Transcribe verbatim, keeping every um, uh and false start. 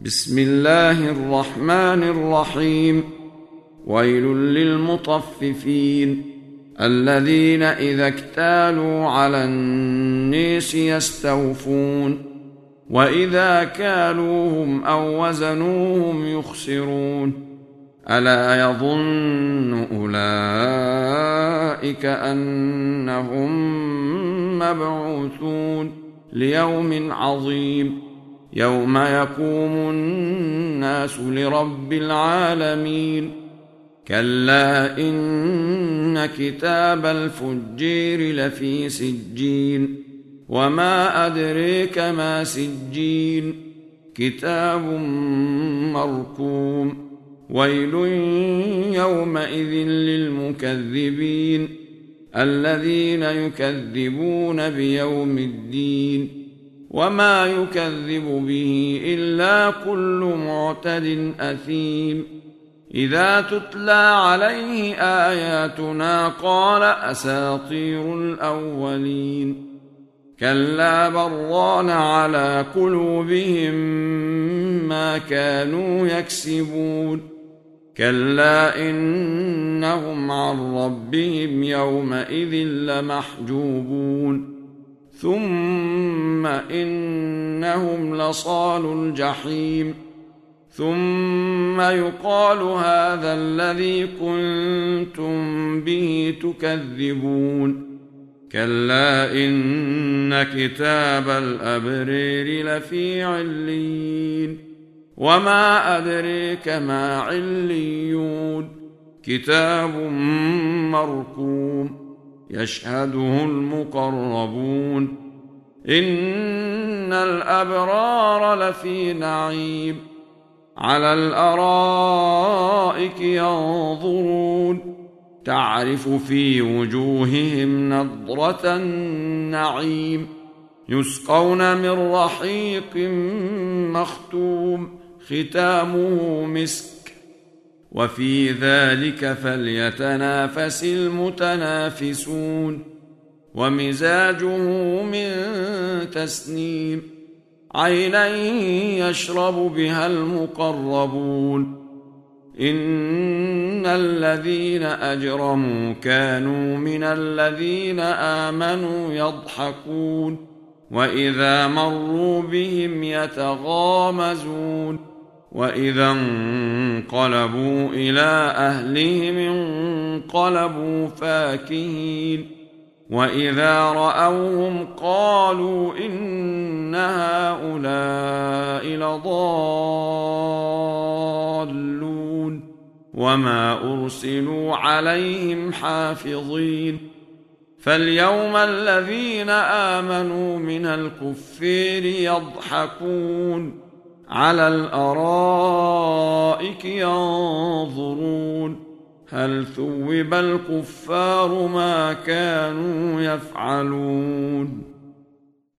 بسم الله الرحمن الرحيم. ويل للمطففين الذين إذا اكتالوا على الناس يستوفون وإذا كالوهم أو وزنوهم يخسرون ألا يظن أولئك أنهم مبعوثون ليوم عظيم يوم يقوم الناس لرب العالمين كلا إن كتاب الفجير لفي سجين وما أدريك ما سجين كتاب مرقوم ويل يومئذ للمكذبين الذين يكذبون بيوم الدين وما يكذب به إلا كل معتد أثيم إذا تتلى عليه آياتنا قال أساطير الأولين كلا بران على قلوبهم ما كانوا يكسبون كلا إنهم عن ربهم يومئذ لمحجوبون ثم إنهم لصالو الجحيم ثم يقال هذا الذي كنتم به تكذبون كلا إن كتاب الأبرير لفي عليين وما أدريك ما عليون كتاب مرقوم يشهده المقربون إن الأبرار لفي نعيم على الأرائك ينظرون تعرف في وجوههم نضرة النعيم يسقون من رحيق مختوم ختامه مسك وفي ذلك فليتنافس المتنافسون ومزاجه من تسنيم عينا يشرب بها المقربون إن الذين أجرموا كانوا من الذين آمنوا يضحكون وإذا مروا بهم يتغامزون وإذا انقلبوا إلى أهلهم انقلبوا فاكهين وإذا رأوهم قالوا إن هؤلاء لضالون وما أرسلوا عليهم حافظين فاليوم الذين آمنوا من الكفار يضحكون على الأرائك ينظرون هل ثوب الكفار ما كانوا يفعلون